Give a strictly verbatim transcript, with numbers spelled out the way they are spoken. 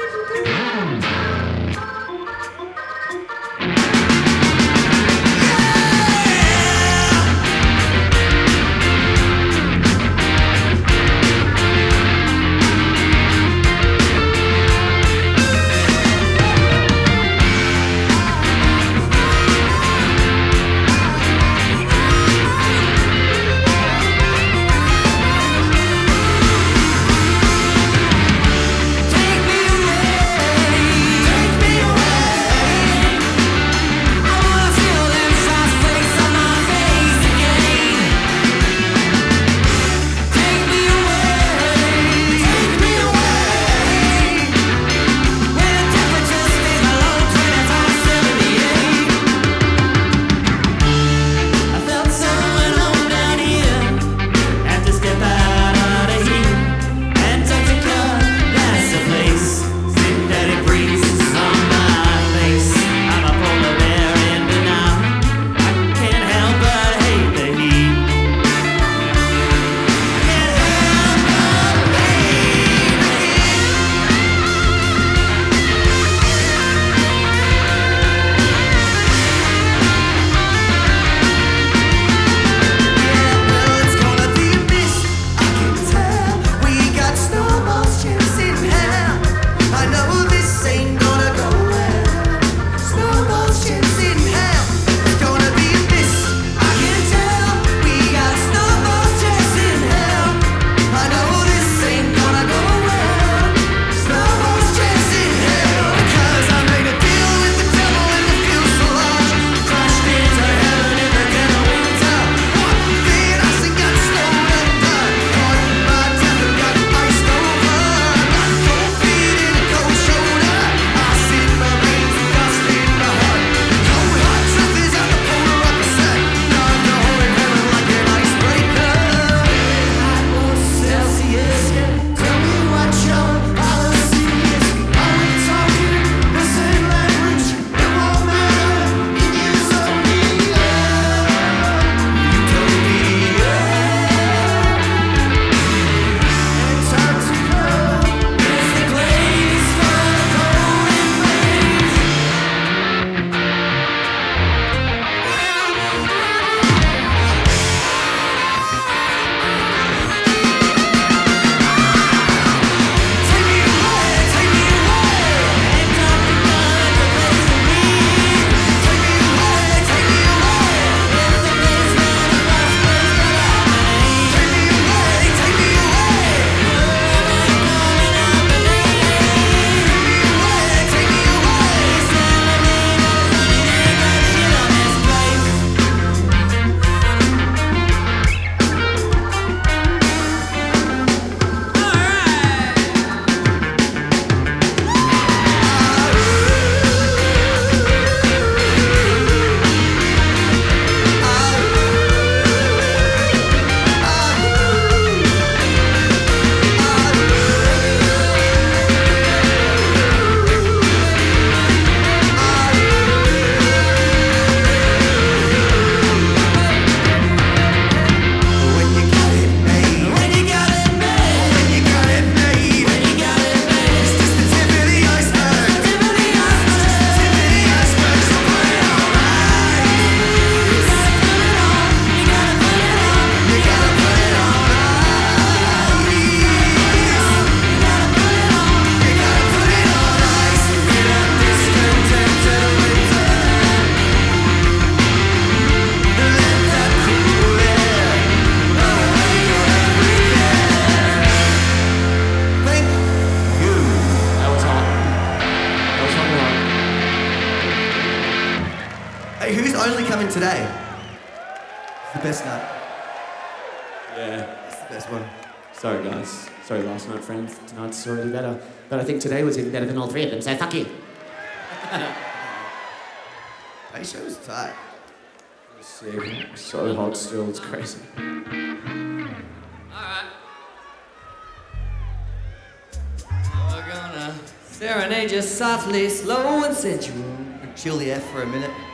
Hey, who's only coming today? It's the best night. Yeah. It's the best one. Sorry, guys. Sorry, last night, friends. Tonight's already better. But I think today was even better than all three of them, so fuck you. Hey, show was tight. It was sick. So hot still, it's crazy. Alright. We're gonna serenade you softly, slow and sensual. Chill the F for a minute.